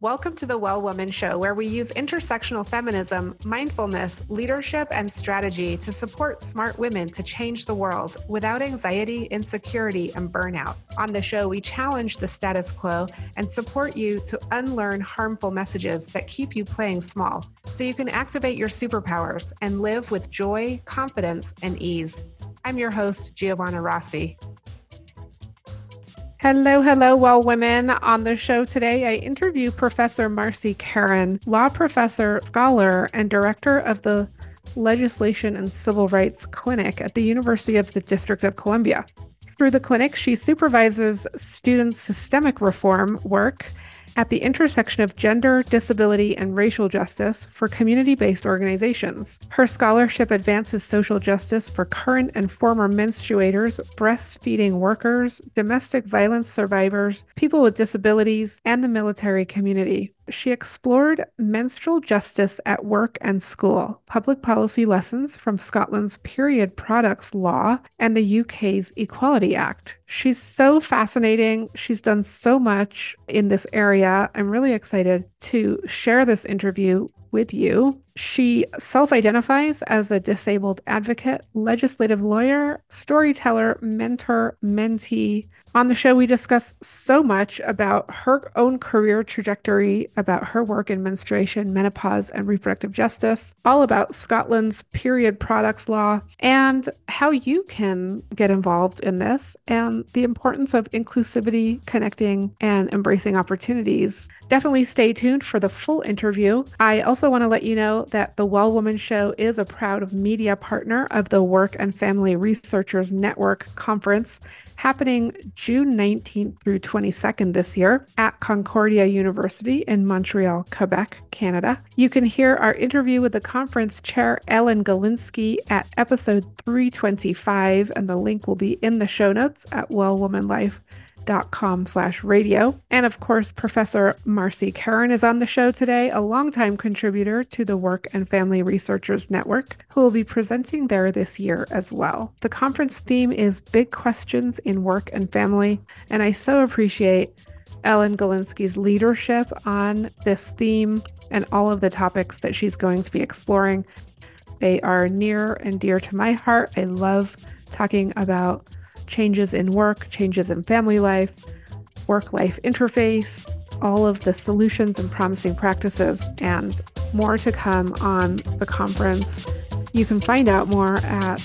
Welcome to the Well Woman Show, where we use intersectional feminism, mindfulness, leadership, and strategy to support smart women to change the world without anxiety, insecurity, and burnout. On the show, we challenge the status quo and support you to unlearn harmful messages that keep you playing small so you can activate your superpowers and live with joy, confidence, and ease. I'm your host, Giovanna Rossi. Hello, Well Women. On the show today, I interview Professor Marcy Caron, law professor, scholar, and director of the Legislation and Civil Rights Clinic at the University of the District of Columbia. Through the clinic, she supervises students' systemic reform work at the intersection of gender, disability, and racial justice for community-based organizations. Her scholarship advances social justice for current and former menstruators, breastfeeding workers, domestic violence survivors, people with disabilities, and the military community. She explored menstrual justice at work and school, public policy lessons from Scotland's period products law and the UK's Equality Act. She's so fascinating. She's done so much in this area. I'm really excited to share this interview with you. She self-identifies as a disabled advocate, legislative lawyer, storyteller, mentor, mentee. On the show, we discuss so much about her own career trajectory, about her work in menstruation, menopause, and reproductive justice, all about Scotland's period products law, and how you can get involved in this, and the importance of inclusivity, connecting, and embracing opportunities. Definitely stay tuned for the full interview. I also want to let you know that the Well Woman Show is a proud media partner of the Work and Family Researchers Network Conference, happening June 19th through 22nd this year at Concordia University in Montreal, Quebec, Canada. You can hear our interview with the conference chair, Ellen Galinsky, at episode 325, and the link will be in the show notes at wellwomanlife.com/radio. And of course, Professor Marcy Caron is on the show today, a longtime contributor to the Work and Family Researchers Network, who will be presenting there this year as well. The conference theme is Big Questions in Work and Family, and I so appreciate Ellen Galinsky's leadership on this theme and all of the topics that she's going to be exploring. They are near and dear to my heart. I love talking about changes in work, changes in family life, work-life interface, all of the solutions and promising practices, and more to come on the conference. You can find out more at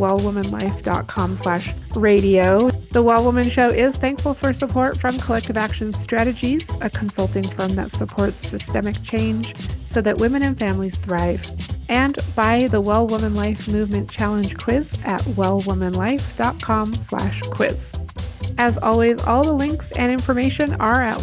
wellwomanlife.com/radio. The Well Woman Show is thankful for support from Collective Action Strategies, a consulting firm that supports systemic change so that women and families thrive, and by the Well Woman Life Movement Challenge Quiz at wellwomanlife.com/quiz. As always, all the links and information are at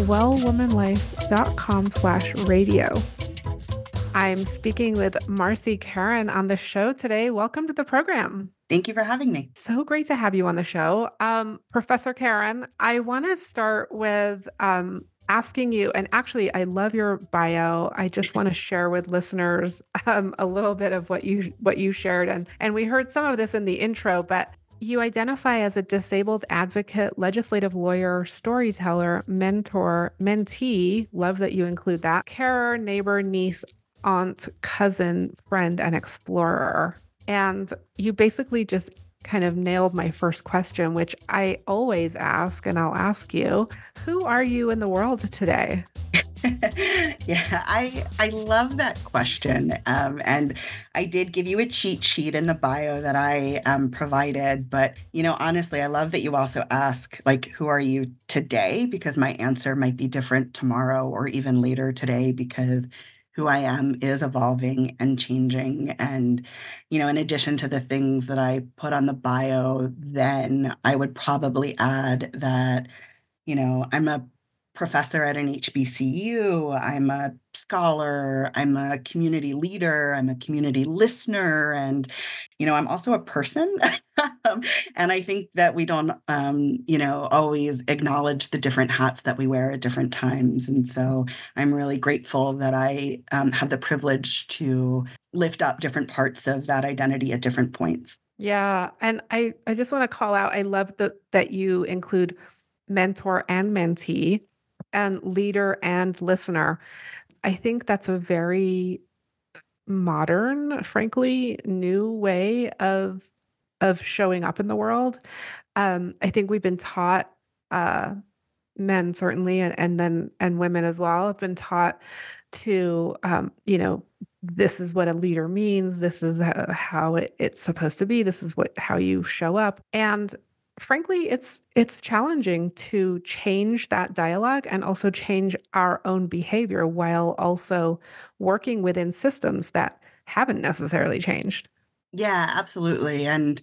wellwomanlife.com/radio. I'm speaking with Marcy Caron on the show today. Welcome to the program. Thank you for having me. So great to have you on the show. Professor Caron, I want to start with asking you, and actually, I love your bio. I just want to share with listeners a little bit of what you shared, and we heard some of this in the intro, but you identify as a disabled advocate, legislative lawyer, storyteller, mentor, mentee. Love that you include that. Carer, neighbor, niece, aunt, cousin, friend, and explorer. And you basically just kind of nailed my first question, which I always ask, and I'll ask you, who are you in the world today? Yeah, I love that question. And I did give you a cheat sheet in the bio that I provided. But, honestly, I love that you also ask, who are you today? Because my answer might be different tomorrow or even later today, because who I am is evolving and changing. And, in addition to the things that I put on the bio, then I would probably add that, I'm a professor at an HBCU, I'm a scholar, I'm a community leader, I'm a community listener, and, I'm also a person. And I think that we don't, always acknowledge the different hats that we wear at different times. And so I'm really grateful that I have the privilege to lift up different parts of that identity at different points. Yeah. And I just want to call out, I love that you include mentor and mentee. and leader and listener. I think that's a very modern, frankly, new way of showing up in the world. I think we've been taught, uh, men certainly, and then and women as well, have been taught to, this is what a leader means. This is how it's supposed to be. This is what how you show up. And frankly, it's challenging to change that dialogue and also change our own behavior while also working within systems that haven't necessarily changed. Yeah, absolutely. And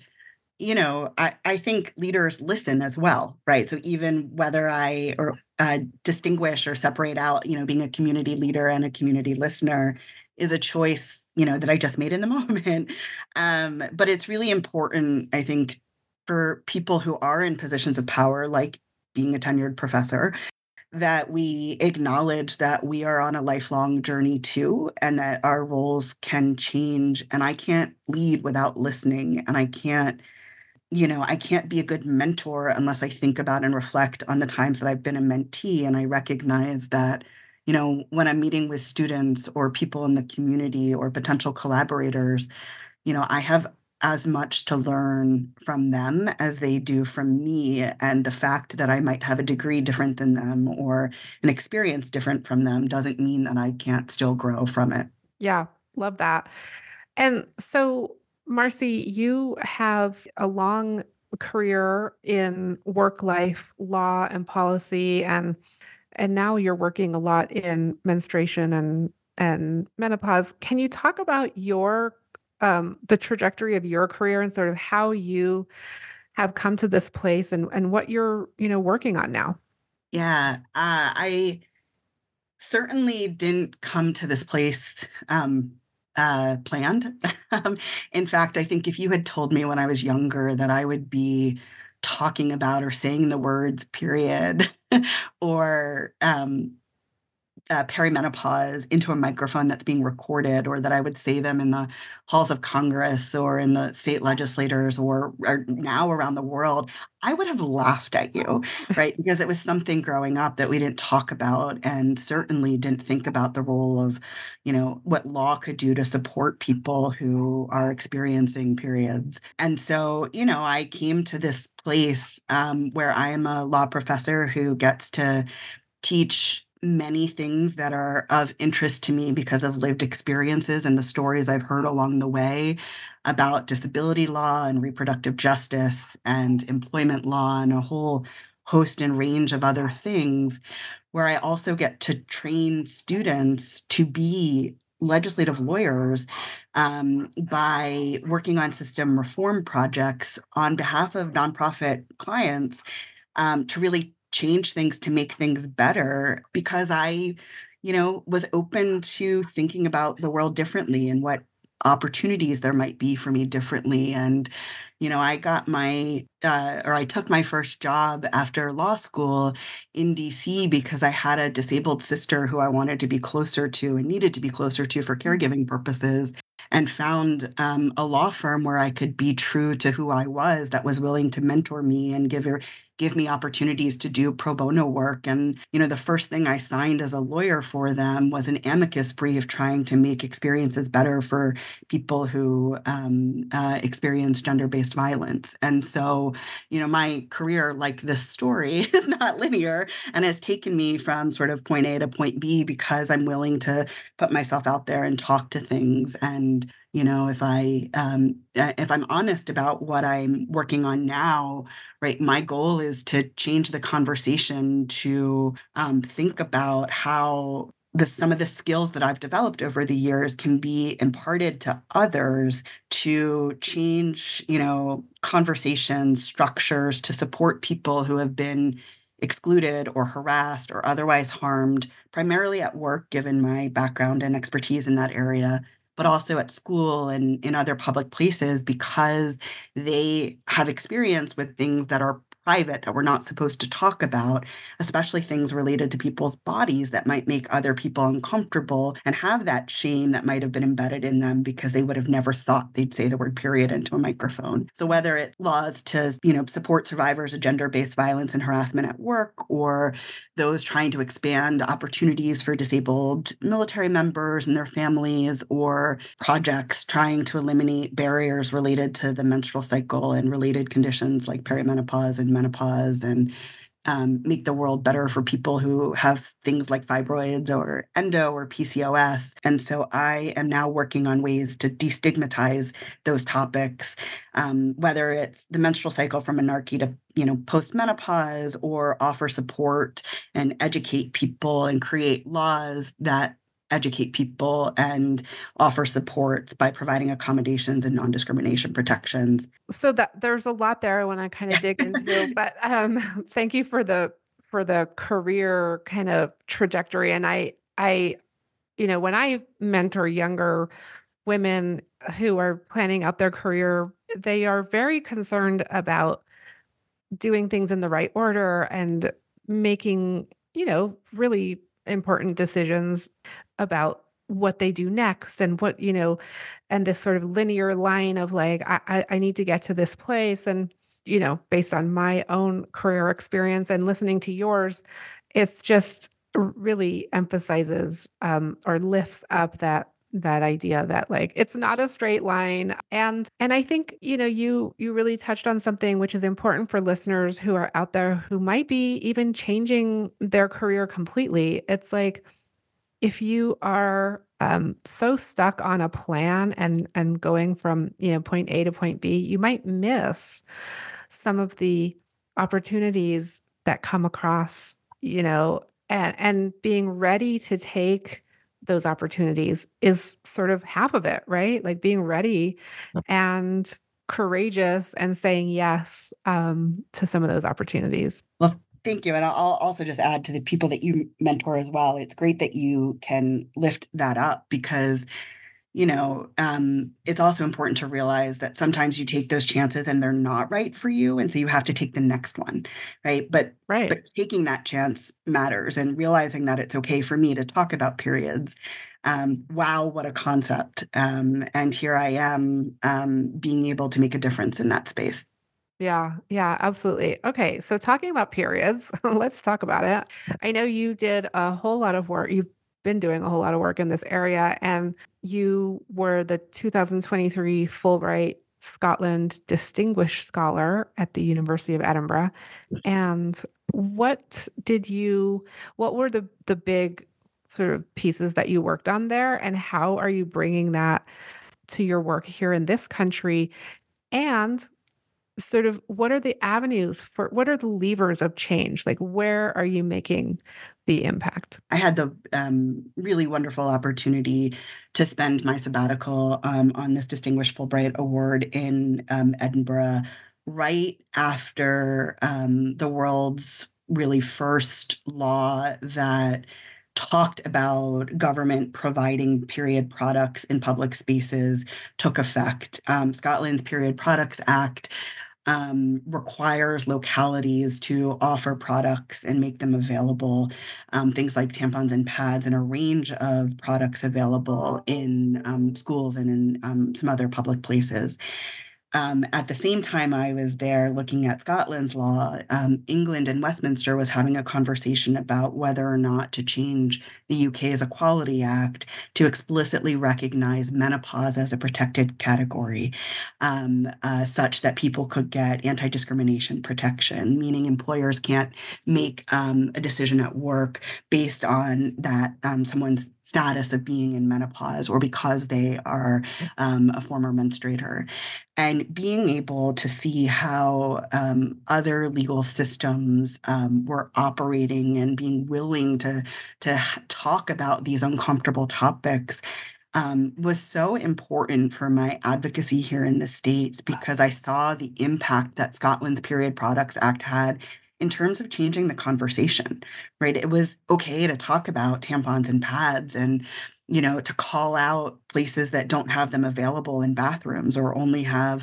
I think leaders listen as well, right? So even whether I or distinguish or separate out, being a community leader and a community listener is a choice, that I just made in the moment. But it's really important, I think, for people who are in positions of power, like being a tenured professor, that we acknowledge that we are on a lifelong journey too, and that our roles can change. And I can't lead without listening, and I can't be a good mentor unless I think about and reflect on the times that I've been a mentee. And I recognize that, when I'm meeting with students or people in the community or potential collaborators, I have as much to learn from them as they do from me. And the fact that I might have a degree different than them or an experience different from them doesn't mean that I can't still grow from it. Yeah, love that. And so, Marcy, you have a long career in work life law and policy, and now you're working a lot in menstruation and menopause. Can you talk about your the trajectory of your career and sort of how you have come to this place and what you're, working on now? Yeah, I certainly didn't come to this place planned. Um, in fact, I think if you had told me when I was younger that I would be talking about or saying the words period or perimenopause into a microphone that's being recorded, or that I would say them in the halls of Congress or in the state legislators or now around the world, I would have laughed at you, right? Because it was something growing up that we didn't talk about and certainly didn't think about the role of, what law could do to support people who are experiencing periods. And so, I came to this place where I am a law professor who gets to teach many things that are of interest to me because of lived experiences and the stories I've heard along the way about disability law and reproductive justice and employment law and a whole host and range of other things, where I also get to train students to be legislative lawyers by working on system reform projects on behalf of nonprofit clients to really change things to make things better because I, was open to thinking about the world differently and what opportunities there might be for me differently. And, I got or I took my first job after law school in DC because I had a disabled sister who I wanted to be closer to and needed to be closer to for caregiving purposes, and found a law firm where I could be true to who I was, that was willing to mentor me and give me opportunities to do pro bono work. And, the first thing I signed as a lawyer for them was an amicus brief trying to make experiences better for people who experience gender-based violence. And so, my career, like this story, is not linear and has taken me from sort of point A to point B because I'm willing to put myself out there and talk to things. And, if I'm honest about what I'm working on now, right, my goal is to change the conversation to think about how some of the skills that I've developed over the years can be imparted to others to change, conversation structures to support people who have been excluded or harassed or otherwise harmed, primarily at work, given my background and expertise in that area, but also at school and in other public places because they have experience with things that are private that we're not supposed to talk about, especially things related to people's bodies that might make other people uncomfortable and have that shame that might have been embedded in them because they would have never thought they'd say the word period into a microphone. So whether it's laws to, support survivors of gender-based violence and harassment at work, or those trying to expand opportunities for disabled military members and their families, or projects trying to eliminate barriers related to the menstrual cycle and related conditions like perimenopause and menopause, and make the world better for people who have things like fibroids or endo or PCOS. And so I am now working on ways to destigmatize those topics, whether it's the menstrual cycle from menarche to post-menopause, or offer support and educate people and create laws that educate people and offer supports by providing accommodations and non-discrimination protections. So that there's a lot there I want to kind of dig into, but thank you for the career kind of trajectory. And I when I mentor younger women who are planning out their career, they are very concerned about doing things in the right order and making, really important decisions about what they do next, and what, and this sort of linear line of like, I need to get to this place. And, based on my own career experience and listening to yours, it's just really emphasizes or lifts up that idea that like it's not a straight line. And I think you really touched on something which is important for listeners who are out there who might be even changing their career completely. It's like, if you are so stuck on a plan and going from point A to point B, you might miss some of the opportunities that come across, and being ready to take those opportunities is sort of half of it, right? Like being ready and courageous and saying yes to some of those opportunities. Well, thank you. And I'll also just add to the people that you mentor as well. It's great that you can lift that up because, it's also important to realize that sometimes you take those chances and they're not right for you. And so you have to take the next one, right? But taking that chance matters, and realizing that it's okay for me to talk about periods. Wow, what a concept. And here I am being able to make a difference in that space. Yeah, yeah, absolutely. Okay, so talking about periods, let's talk about it. I know you did a whole lot of work. You've been doing a whole lot of work in this area, and you were the 2023 Fulbright Scotland Distinguished Scholar at the University of Edinburgh. And what were the big sort of pieces that you worked on there, and how are you bringing that to your work here in this country? And sort of what are the what are the levers of change? Like, where are you making the impact? I had the really wonderful opportunity to spend my sabbatical on this Distinguished Fulbright Award in Edinburgh right after the world's really first law that talked about government providing period products in public spaces took effect. Scotland's Period Products Act requires localities to offer products and make them available, things like tampons and pads, and a range of products available in schools and in some other public places. At the same time I was there looking at Scotland's law, England and Westminster was having a conversation about whether or not to change the UK's Equality Act to explicitly recognize menopause as a protected category, such that people could get anti-discrimination protection, meaning employers can't make a decision at work based on that someone's status of being in menopause or because they are a former menstruator. And being able to see how other legal systems were operating and being willing to talk about these uncomfortable topics was so important for my advocacy here in the States, because I saw the impact that Scotland's Period Products Act had in terms of changing the conversation, right? It was okay to talk about tampons and pads, and to call out places that don't have them available in bathrooms or only have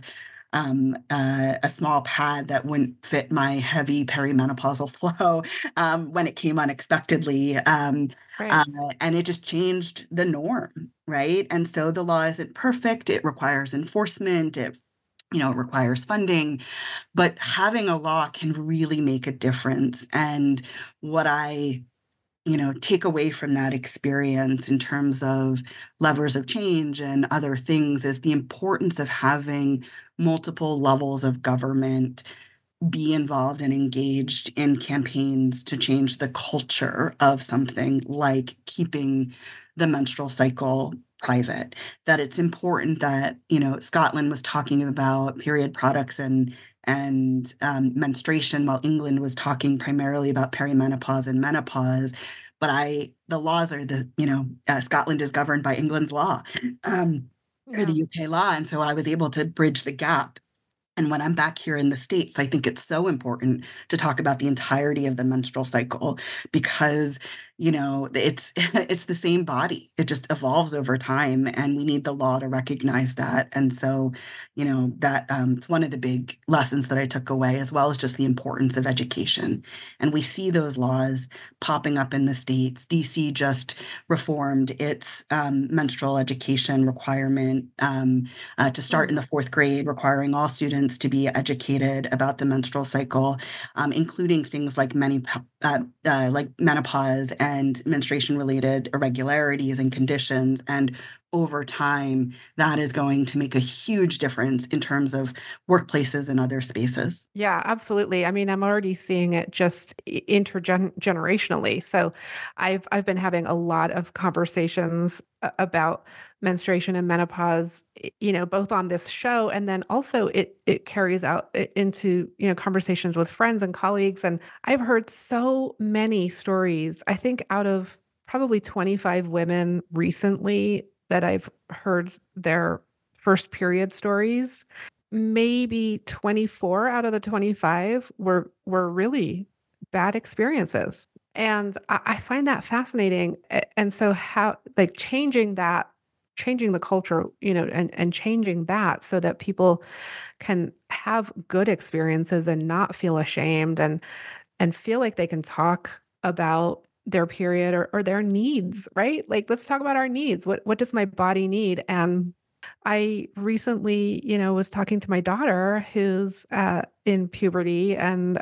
a small pad that wouldn't fit my heavy perimenopausal flow when it came unexpectedly. Right. Uh, and it just changed the norm, right? And so the law isn't perfect. It requires enforcement. It requires funding, but having a law can really make a difference. And what I take away from that experience in terms of levers of change and other things is the importance of having multiple levels of government be involved and engaged in campaigns to change the culture of something like keeping the menstrual cycle private. That it's important that, Scotland was talking about period products and menstruation, while England was talking primarily about perimenopause and menopause. But the laws are Scotland is governed by England's law, or the Yeah. UK law, and so I was able to bridge the gap. And when I'm back here in the States, I think it's so important to talk about the entirety of the menstrual cycle because, it's it's the same body. It just evolves over time, and we need the law to recognize that. And so, that it's one of the big lessons that I took away, as well as just the importance of education. And we see those laws popping up in the States. DC just reformed its menstrual education requirement. To start in Mm. the fourth grade, requiring all students to be educated about the menstrual cycle, including things like menopause and menstruation-related irregularities and conditions. And over time, that is going to make a huge difference in terms of workplaces and other spaces. Yeah, absolutely. I mean, I'm already seeing it just intergenerationally. So I've been having a lot of conversations about menstruation and menopause, both on this show and then also it carries out into, conversations with friends and colleagues. And I've heard so many stories. I think out of probably 25 women recently that I've heard their first period stories, maybe 24 out of the 25 were really bad experiences. And I find that fascinating. And so how like changing the culture, and changing that so that people can have good experiences and not feel ashamed and feel like they can talk about their period or their needs, right? Like let's talk about our needs. What does my body need? And I recently, was talking to my daughter who's in puberty and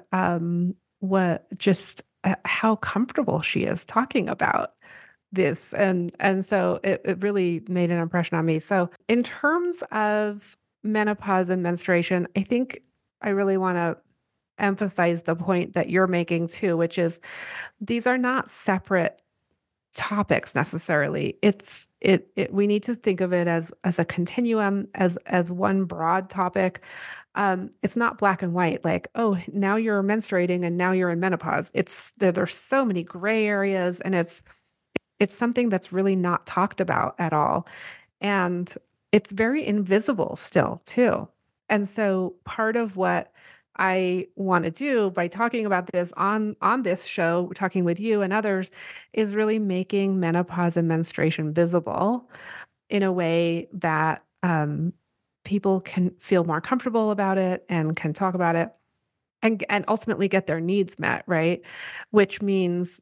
what just how comfortable she is talking about this and so it really made an impression on me. So in terms of menopause and menstruation, I think I really want to emphasize the point that you're making too, which is these are not separate topics necessarily. It we need to think of it as a continuum, as one broad topic. It's not black and white, like, oh, now you're menstruating and now you're in menopause. There's so many gray areas, and it's something that's really not talked about at all. And it's very invisible still, too. And so part of what I want to do by talking about this on this show, talking with you and others, is really making menopause and menstruation visible in a way that people can feel more comfortable about it and can talk about it and ultimately get their needs met, right? Which means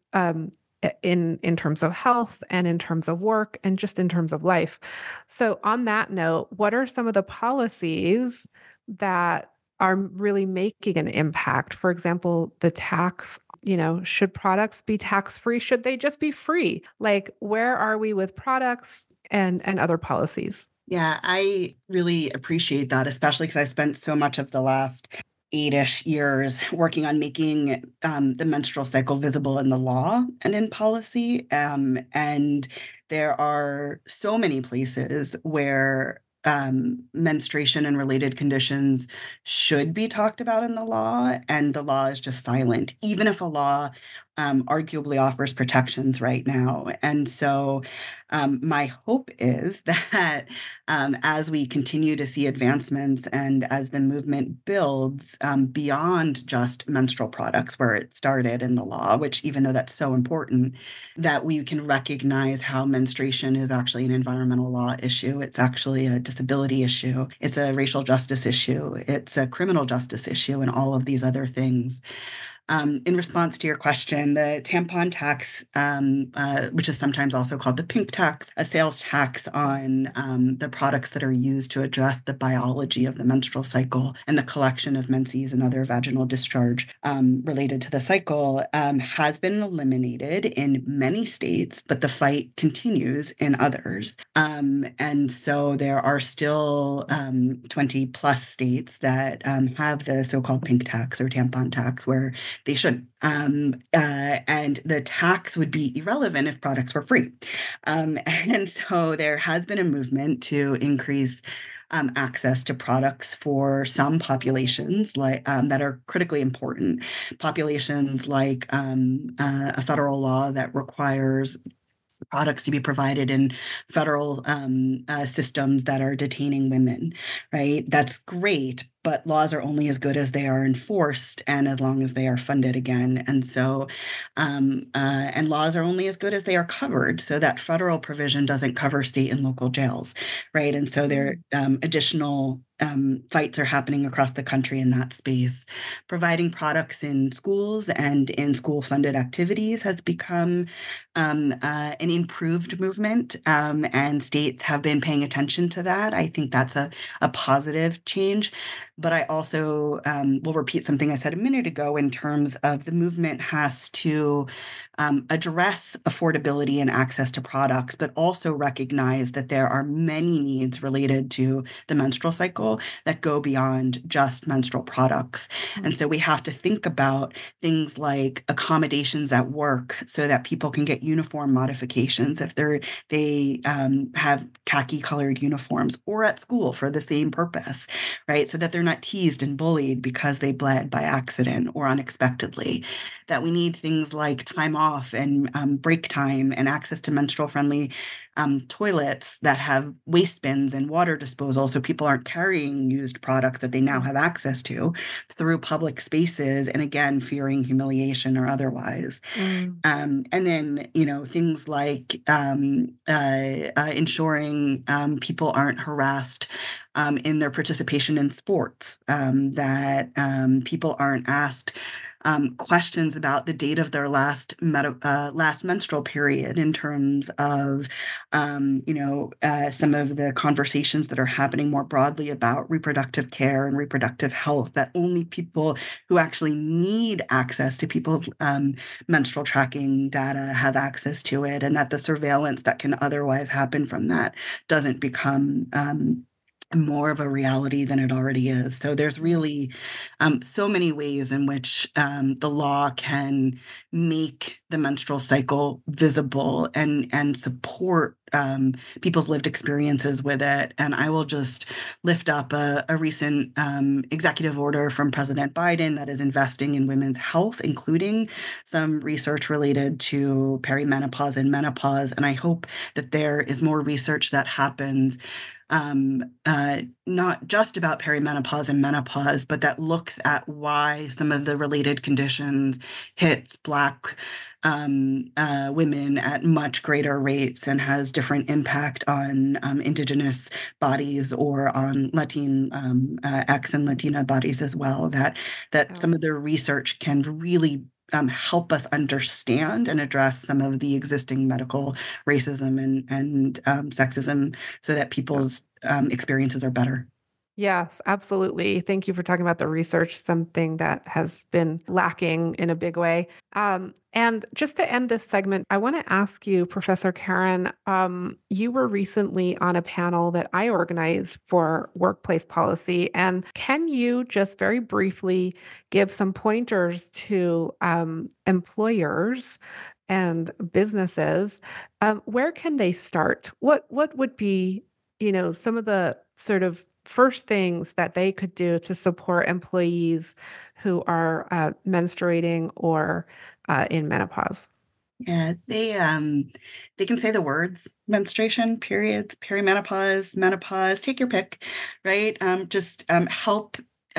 in terms of health and in terms of work and just in terms of life. So on that note, what are some of the policies that are really making an impact? For example, the tax, should products be tax free? Should they just be free? Like where are we with products and other policies? Yeah, I really appreciate that, especially because I spent so much of the last 8-ish years working on making the menstrual cycle visible in the law and in policy. And there are so many places where menstruation and related conditions should be talked about in the law, and the law is just silent. Even if a law arguably offers protections right now. And so my hope is that as we continue to see advancements and as the movement builds beyond just menstrual products, where it started in the law, which even though that's so important, that we can recognize how menstruation is actually an environmental law issue. It's actually a disability issue. It's a racial justice issue. It's a criminal justice issue, and all of these other things. In response to your question, the tampon tax, which is sometimes also called the pink tax, a sales tax on the products that are used to address the biology of the menstrual cycle and the collection of menses and other vaginal discharge related to the cycle, has been eliminated in many states, but the fight continues in others. And so there are still 20 plus states that have the so-called pink tax or tampon tax, where they should. And the tax would be irrelevant if products were free. And so there has been a movement to increase access to products for some populations like that are critically important. Populations like a federal law that requires products to be provided in federal systems that are detaining women, right? That's great, but laws are only as good as they are enforced and as long as they are funded again. And so, and laws are only as good as they are covered. So that federal provision doesn't cover state and local jails, right? And so there additional fights are happening across the country in that space. Providing products in schools and in school-funded activities has become an improved movement, and states have been paying attention to that. I think that's a positive change. But I also will repeat something I said a minute ago in terms of the movement has to address affordability and access to products, but also recognize that there are many needs related to the menstrual cycle that go beyond just menstrual products. And so we have to think about things like accommodations at work so that people can get uniform modifications if they have khaki colored uniforms, or at school for the same purpose, right? So that they're not teased and bullied because they bled by accident or unexpectedly. That we need things like time off and break time and access to menstrual friendly toilets that have waste bins and water disposal, so people aren't carrying used products that they now have access to through public spaces, and again, fearing humiliation or otherwise. And then, things like ensuring people aren't harassed in their participation in sports, that people aren't asked questions about the date of their last menstrual period, in terms of some of the conversations that are happening more broadly about reproductive care and reproductive health, that only people who actually need access to people's menstrual tracking data have access to it, and that the surveillance that can otherwise happen from that doesn't become more of a reality than it already is. So there's really so many ways in which the law can make the menstrual cycle visible and support people's lived experiences with it. And I will just lift up a recent executive order from President Biden that is investing in women's health, including some research related to perimenopause and menopause. And I hope that there is more research that happens not just about perimenopause and menopause, but that looks at why some of the related conditions hits Black women at much greater rates and has different impact on Indigenous bodies or on Latinx and Latina bodies as well. That some of the research can really help us understand and address some of the existing medical racism and sexism, so that people's experiences are better. Yes, absolutely. Thank you for talking about the research, something that has been lacking in a big way. And just to end this segment, I want to ask you, Professor Karen, you were recently on a panel that I organized for workplace policy. And can you just very briefly give some pointers to employers and businesses? Where can they start? What would be, some of the sort of first things that they could do to support employees who are menstruating or in menopause? Yeah, they can say the words menstruation, periods, perimenopause, menopause, take your pick, right? Just help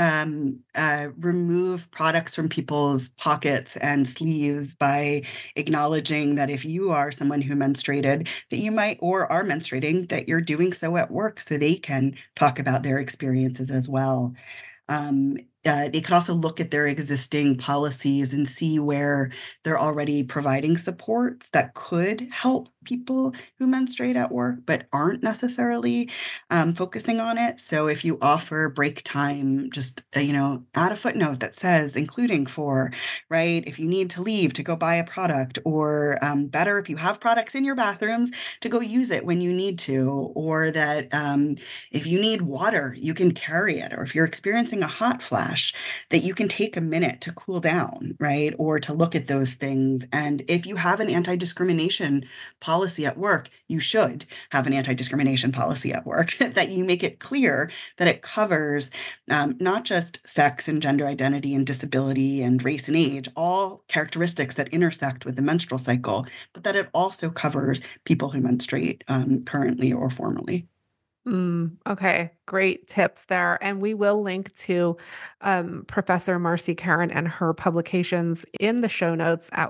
remove products from people's pockets and sleeves by acknowledging that if you are someone who menstruated, that you might or are menstruating, that you're doing so at work so they can talk about their experiences as well. Um, they could also look at their existing policies and see where they're already providing supports that could help people who menstruate at work but aren't necessarily focusing on it. So if you offer break time, just add a footnote that says including for, right? If you need to leave to go buy a product, or better if you have products in your bathrooms to go use it when you need to, or that if you need water, you can carry it. Or if you're experiencing a hot flash, that you can take a minute to cool down, right? Or to look at those things. And if you have an anti-discrimination policy at work, you should have an anti-discrimination policy at work that you make it clear that it covers not just sex and gender identity and disability and race and age, all characteristics that intersect with the menstrual cycle, but that it also covers people who menstruate currently or formerly. Okay, great tips there. And we will link to Professor Marcy Karen and her publications in the show notes at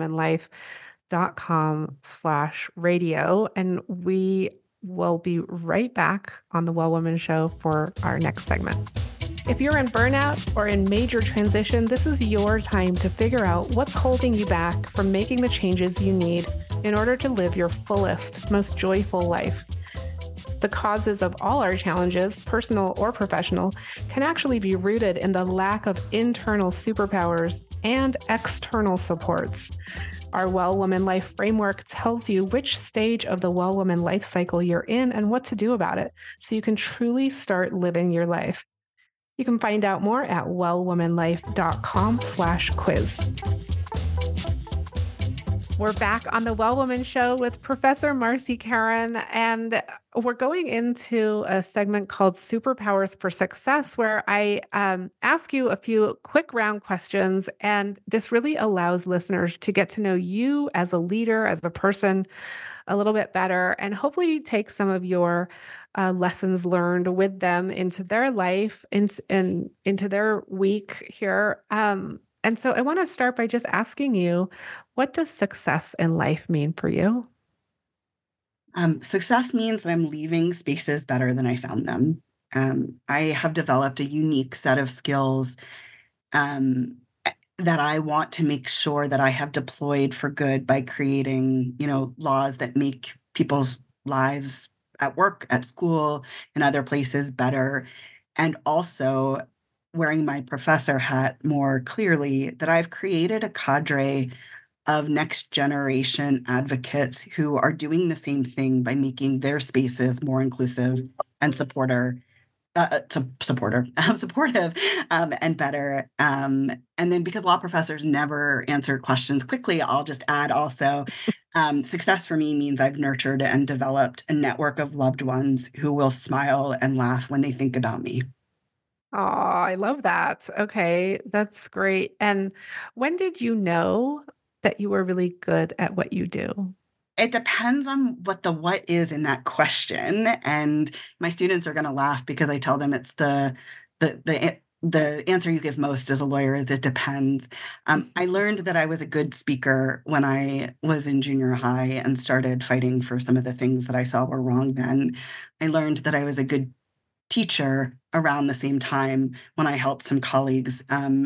wellwomanlife.com/radio. And we will be right back on the Well Woman Show for our next segment. If you're in burnout or in major transition, this is your time to figure out what's holding you back from making the changes you need in order to live your fullest, most joyful life. The causes of all our challenges, personal or professional, can actually be rooted in the lack of internal superpowers and external supports. Our Well Woman Life framework tells you which stage of the Well Woman life cycle you're in and what to do about it, so you can truly start living your life. You can find out more at wellwomanlife.com/quiz. We're back on the Well Woman Show with Professor Marcy Karen, and we're going into a segment called Superpowers for Success, where I ask you a few quick round questions. And this really allows listeners to get to know you as a leader, as a person, a little bit better, and hopefully take some of your lessons learned with them into their life, into their week here. And so I want to start by just asking you, what does success in life mean for you? Success means that I'm leaving spaces better than I found them. I have developed a unique set of skills um, that I want to make sure that I have deployed for good by creating, laws that make people's lives at work, at school, and other places better. And also wearing my professor hat more clearly, that I've created a cadre of next generation advocates who are doing the same thing by making their spaces more inclusive and supportive, and better. And then because law professors never answer questions quickly, I'll just add also, success for me means I've nurtured and developed a network of loved ones who will smile and laugh when they think about me. Oh, I love that. Okay, that's great. And when did you know that you were really good at what you do? It depends on what the what is in that question, and my students are gonna laugh because I tell them it's the answer you give most as a lawyer is it depends. I learned that I was a good speaker when I was in junior high and started fighting for some of the things that I saw were wrong then. I learned that I was a good teacher around the same time when I helped some colleagues.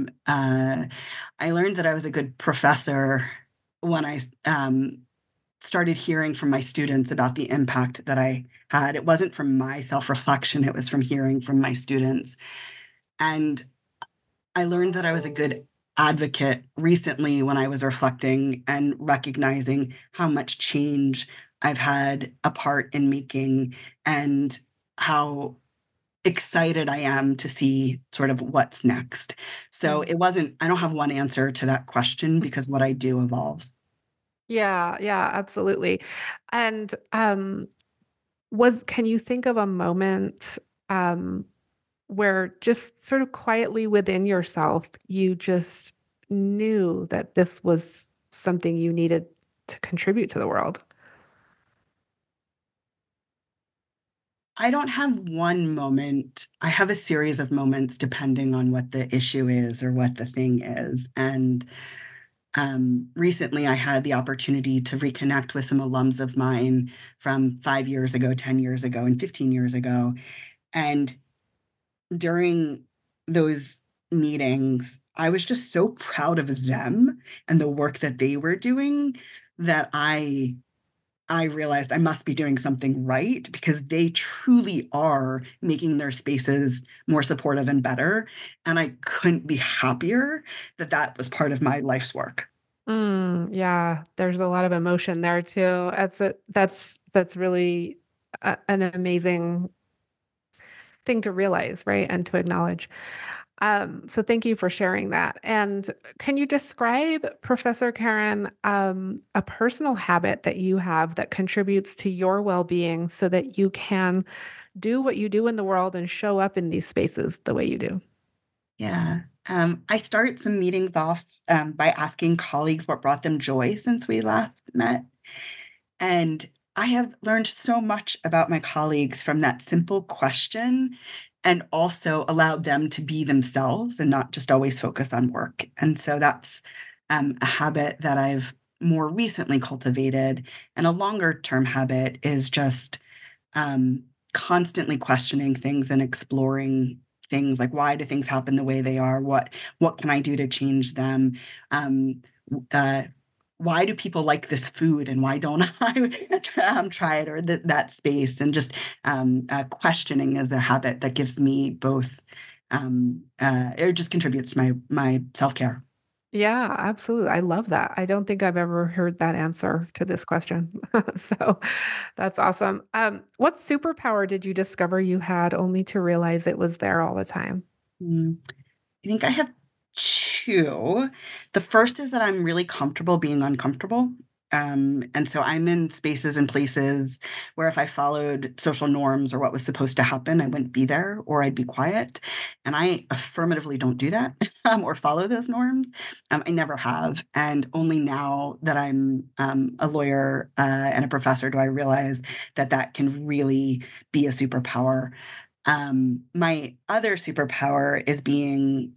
I learned that I was a good professor when I started hearing from my students about the impact that I had. It wasn't from my self reflection, it was from hearing from my students. And I learned that I was a good advocate recently when I was reflecting and recognizing how much change I've had a part in making, and how excited I am to see sort of what's next. So Mm. I don't have one answer to that question because what I do evolves. Yeah, yeah, absolutely. And was can you think of a moment um where just sort of quietly within yourself, you just knew that this was something you needed to contribute to the world? I don't have one moment. I have a series of moments depending on what the issue is or what the thing is. And recently, I had the opportunity to reconnect with some alums of mine from 5 years ago, 10 years ago, and 15 years ago. And during those meetings, I was just so proud of them and the work that they were doing that I realized I must be doing something right because they truly are making their spaces more supportive and better. And I couldn't be happier that that was part of my life's work. Yeah, there's a lot of emotion there too. That's really an amazing thing to realize, right? And to acknowledge. So thank you for sharing that. And can you describe, Professor Karen, a personal habit that you have that contributes to your well-being so that you can do what you do in the world and show up in these spaces the way you do? Yeah. I start some meetings off by asking colleagues what brought them joy since we last met. And I have learned so much about my colleagues from that simple question and also allowed them to be themselves and not just always focus on work. And so that's a habit that I've more recently cultivated. And a longer term habit is just um, constantly questioning things and exploring things like why do things happen the way they are? What can I do to change them? Um, uh, why do people like this food and why don't I try it or that space? And just questioning is a habit that gives me both. It just contributes to my self care. Yeah, absolutely. I love that. I don't think I've ever heard that answer to this question. So that's awesome. What superpower did you discover you had only to realize it was there all the time? I think I have 2. The first is that I'm really comfortable being uncomfortable. And so I'm in spaces and places where if I followed social norms or what was supposed to happen, I wouldn't be there or I'd be quiet. And I affirmatively don't do that or follow those norms. I never have. And only now that I'm a lawyer and a professor do I realize that that can really be a superpower. My other superpower is being,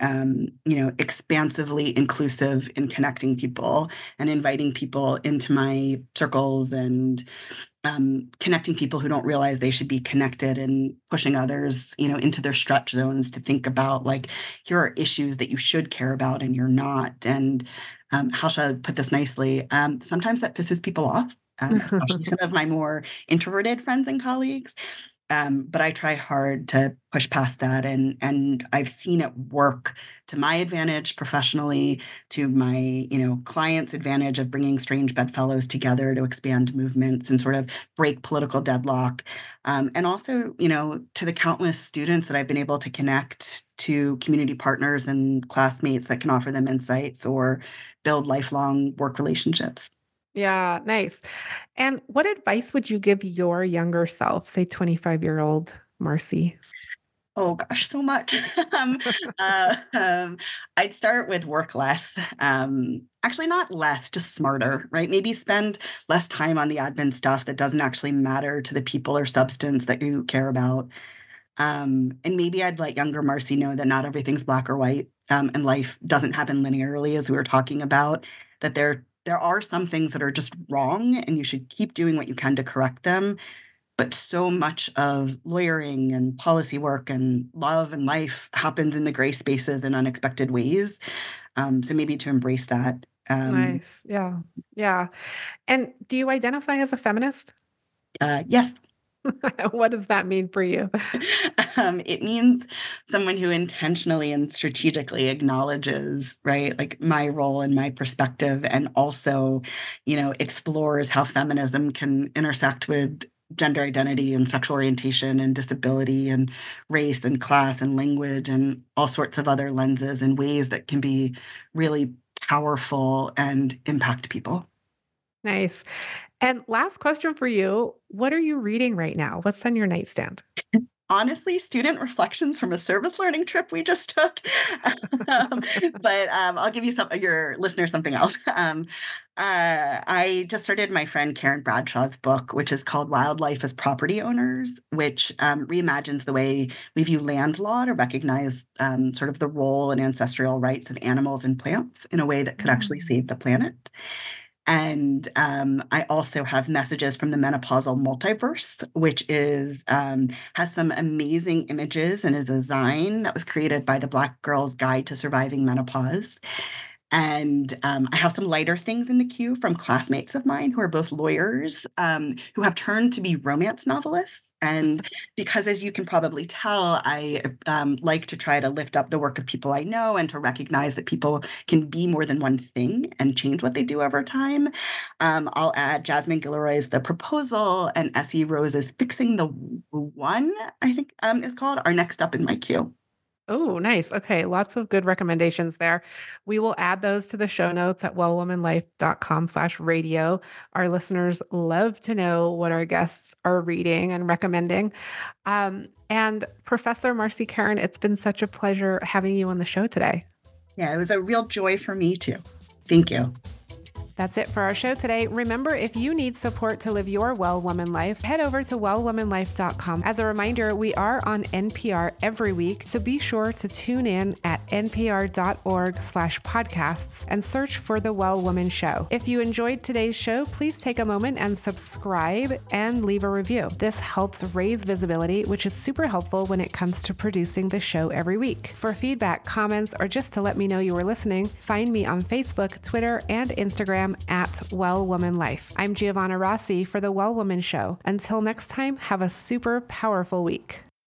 expansively inclusive in connecting people and inviting people into my circles and connecting people who don't realize they should be connected and pushing others, into their stretch zones to think about like, here are issues that you should care about and you're not. And how should I put this nicely? Sometimes that pisses people off. Especially some of my more introverted friends and colleagues. But I try hard to push past that, and I've seen it work to my advantage professionally, to my clients' advantage of bringing strange bedfellows together to expand movements and sort of break political deadlock, and also to the countless students that I've been able to connect to community partners and classmates that can offer them insights or build lifelong work relationships. Yeah, nice. And what advice would you give your younger self, say 25-year-old Marcy? Oh gosh, so much. Um, uh, um, I'd start with work less. Actually, not less, just smarter, right? Maybe spend less time on the admin stuff that doesn't actually matter to the people or substance that you care about. And maybe I'd let younger Marcy know that not everything's black or white, and life doesn't happen linearly, as we were talking about. That there are some things that are just wrong, and you should keep doing what you can to correct them, but so much of lawyering and policy work and love and life happens in the gray spaces in unexpected ways. So maybe to embrace that. Nice. Yeah. Yeah. And do you identify as a feminist? Yes, What does that mean for you? it means someone who intentionally and strategically acknowledges, right, like my role and my perspective, and also, explores how feminism can intersect with gender identity and sexual orientation and disability and race and class and language and all sorts of other lenses and ways that can be really powerful and impact people. Nice. And last question for you. What are you reading right now? What's on your nightstand? honestly student reflections from a service learning trip we just took. But I'll give your listeners something else. I just started my friend Karen Bradshaw's book, which is called Wildlife as Property Owners, which reimagines the way we view land law to recognize sort of the role and ancestral rights of animals and plants in a way that could actually save the planet. And I also have Messages from the Menopausal Multiverse, which is has some amazing images and is a zine that was created by the Black Girl's Guide to Surviving Menopause. And I have some lighter things in the queue from classmates of mine who are both lawyers, who have turned to be romance novelists. And because, as you can probably tell, I like to try to lift up the work of people I know and to recognize that people can be more than one thing and change what they do over time. I'll add Jasmine Gilroy's The Proposal and S.E. Rose's Fixing the One, I think is called, are next up in my queue. Oh, nice. Okay. Lots of good recommendations there. We will add those to the show notes at wellwomanlife.com/radio. Our listeners love to know what our guests are reading and recommending. And Professor Marcy Caron, it's been such a pleasure having you on the show today. Yeah, it was a real joy for me too. Thank you. That's it for our show today. Remember, if you need support to live your Well Woman life, head over to wellwomanlife.com. As a reminder, we are on NPR every week, so be sure to tune in at npr.org/podcasts and search for The Well Woman Show. If you enjoyed today's show, please take a moment and subscribe and leave a review. This helps raise visibility, which is super helpful when it comes to producing the show every week. For feedback, comments, or just to let me know you were listening, find me on Facebook, Twitter, and Instagram at Well Woman Life. I'm Giovanna Rossi for The Well Woman Show. Until next time, have a super powerful week.